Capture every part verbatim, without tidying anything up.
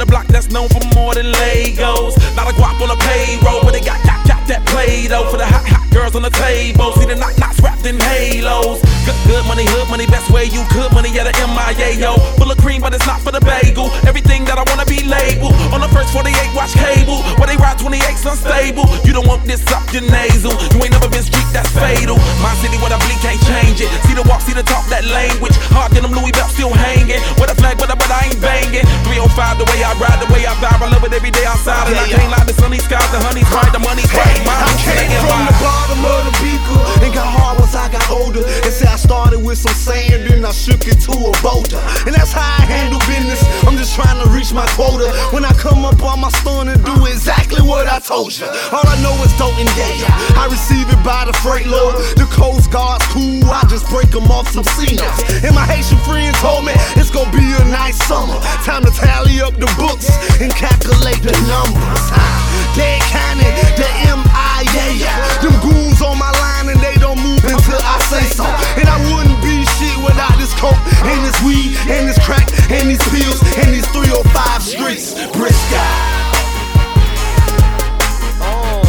the block that's known for more than Legos. Not a guap on a payroll, but they got, got, got that Play-Doh for the hot, hot girls on the table. See the knock knocks wrapped in halos. Good, good money, hood money, best way you could. Money at a M I A, yo. Full of cream, but it's not for the bagel. Everything that I wanna be labeled. On the first forty-eight, watch cable. Where they ride twenty-eights unstable. You don't want this up your nasal. You ain't never been street, that's fatal. My city, what I bleed, can't change it. See the walk, see the talk, that language. Hard than them Louis belts still hanging. With a flag, but I, but I ain't banging. three oh five, the way I ride, the way I vibe. I love it every day outside. And yeah, I can't lie, the sunny skies, the honey's right, the money's right. My I came from the bottom of the beaker and got hard once I got older. And say I started with some sand, then I shook it to a boulder. And that's how I handle business. I'm just trying to reach my quota. When I come up on my stone and do exactly what I told you. All I know is don't engage. I receive it by the freight load. The Coast Guard's cool, I just break them off some C-notes. And my Haitian friend told me it's gonna be a nice summer. Time to tally up the books and calculate the numbers. Dead County, the M I A. Them goons on my line and they don't move until I say so. And I wouldn't be shit without this coke, and this weed, and this crack, and these pills, and these three oh five streets. Briscoe. Oh,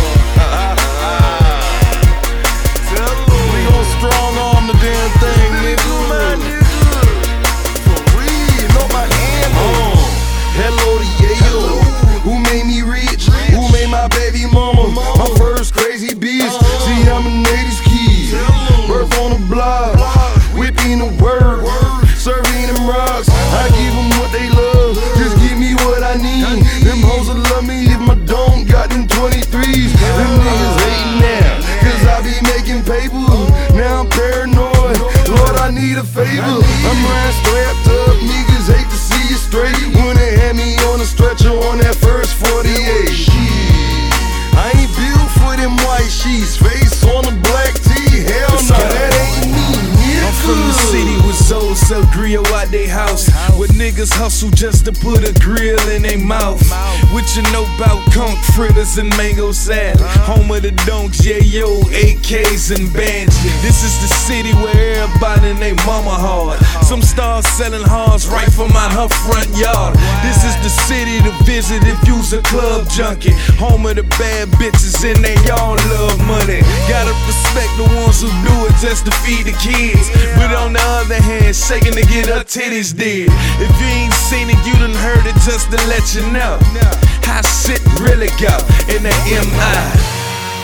we gon' strong arm the damn thing, nigga. My nigga, for real, know my hand. Oh, hello to Yayo, who made me rich, who made my baby mama my first crazy bitch. See, I'm a eighties kid, birth on the block, whipping the word, serving them rocks. I give them what they love, just give me what I need. Them hoes will love me if my dome got them twenty-threes. Them niggas hating now, cause I be making paper. Now I'm paranoid, Lord, I need a favor. I'm riding strapped up, niggas hate to see you straight. When they had me on a stretcher on that first forty-eight. I ain't built for them white sheets, face on a black tee. Hell no, that ain't me. I'm from the city with Zoe sell grill at they house. Where niggas hustle just to put a grill in they mouth. What you know about conch fritters and mango salad? Home of the donks, yeah yo, A Ks and bands. This is the city where everybody and they mama hard. Some stars selling hearts right from out her front yard. This is the city to visit if you's a club junkie. Home of the bad bitches and they all love money. Gotta respect the ones who do it just to feed the kids. But on the other hand, shaking to get her titties dead. If you ain't seen it, you done heard it just to let you know how shit really go in the M I.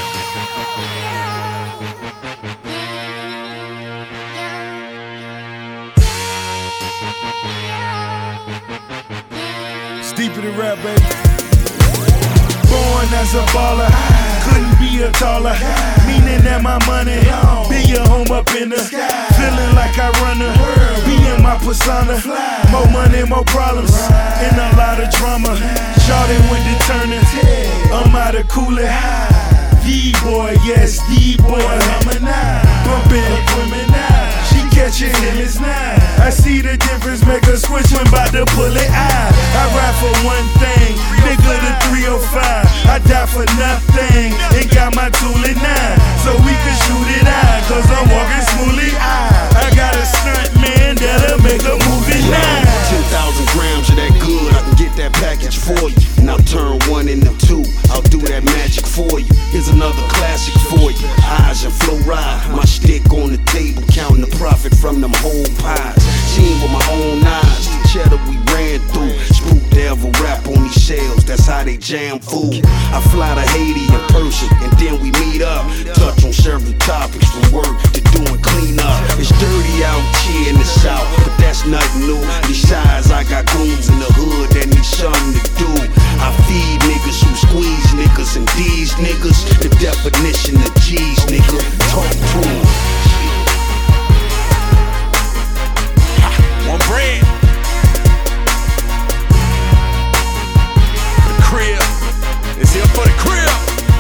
It's deeper than rap, baby. Born as a baller, couldn't be a taller. Meaning that my money be a home up in the sky. Feeling like I run the world, be in my persona. More money, more problems, and a lot of drama. Shawty went to turning, I'm out of cooling. D-boy, yes, D-boy, bumpin', she catchin' feelings now. I see the difference, make her switch when bout to pull it out. I ride for one thing, nigga the three oh five. I die for nothing, and got my tool at nine. So we can shoot it out, cause I'm walking smoothly out. I got a stunt man that'll make a movie now. ten thousand grams of that good, I can get that package for you. Now turn one into two, I'll do that magic for you. Here's another classic for you. Eyes and flow ride, my stick on the table, counting the profit from them whole pies. Seen with my own eyes, the cheddar we ran through. Spook to ever rap on these shells, that's how they jam food. I fly to Haiti in person, and then we meet up. Touch on several topics from work to doing cleanup. It's dirty out here in the south, but that's nothing new. Besides, I got goons in the hood that need something to do. I feed niggas who squeeze niggas, and these niggas, the definition of G's, nigga. Talk to 'em. One bread. For the crib. It's here for the crib.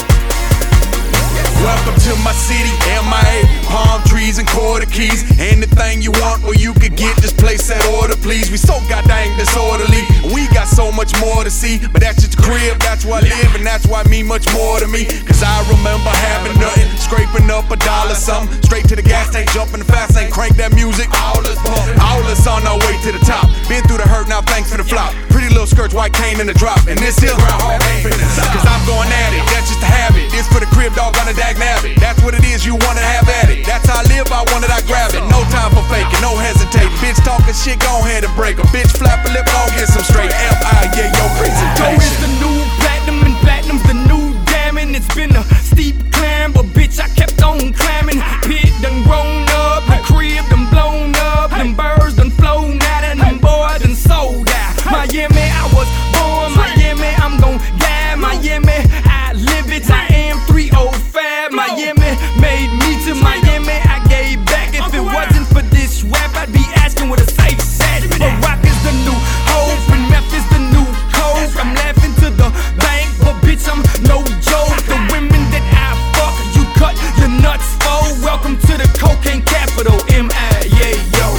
Welcome to my city, M I A, palm trees and quarter keys. Anything you want or you could get, just place that order, please. We so goddamn disorderly. We got so much more to see. But that's just the crib, that's where I live, and that's why I mean much more to me. Cause I remember having nothing, scraping up a dollar something, straight to the gas tank, jumping the fast lane, crank that music. All us, all us on our way to the top. Been through the hurt, now thanks for the flop. Pretty little skirts, white cane in the drop, and this here groundhog ain't finna stop. Cause I'm going at it, that's just a habit. This for the crib, dog on the dag nabbit. That's what it is, you wanna have at it. That's how I live, I want it, I grab it. No time for faking, no hesitating. Bitch talking shit, go ahead and break 'em. Bitch flap a lip, gon' get some straight. F I, yeah, yo, presentation. Gold is the new platinum and platinum's the new diamond. It's been a steep climb, but bitch, I kept on climbing. Pit done grown up, the crib done blown up, them birds done flown out, and them boys done sold out. Miami, I was born, Miami, I'm gon' die. Miami, I live it, I am three oh five. Miami made me to Miami, I gave back. If it wasn't for this rap, I'd be asking with a safe set. A rock is the new hope, and meth is the new coke. I'm laughing to the bank, but bitch, I'm no joke. The women that I fuck, you cut your nuts for. Welcome to the cocaine capital, M I, yeah, yo.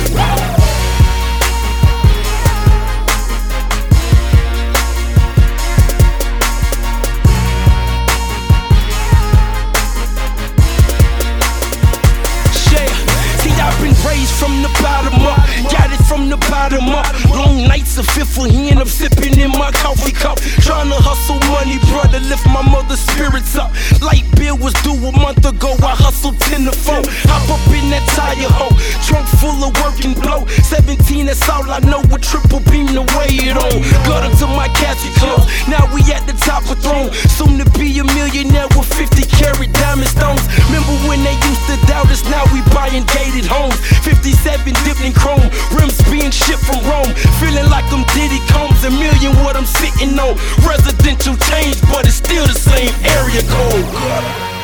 Raised from the bottom up, got it from the bottom up. Long nights of fifth hand, I'm sipping in my coffee cup. Trying to hustle money, brother, lift my mother's spirits up. Light bill was due a month ago, I hustled ten to four. Hop up in that tire hoe, trunk full of work and blow. seventeen, that's all I know, with triple beam to weigh it on. Got up to my casket clothes, now we at the top of throne. Soon to be a millionaire with fifty carat diamond stones. Remember when they used to doubt us, now we buying gated homes. fifty-seven dipped in chrome, rims being shipped from Rome. Feeling like I'm Diddy Combs, a million what I'm sitting on. Residential change, but it's still the same area code.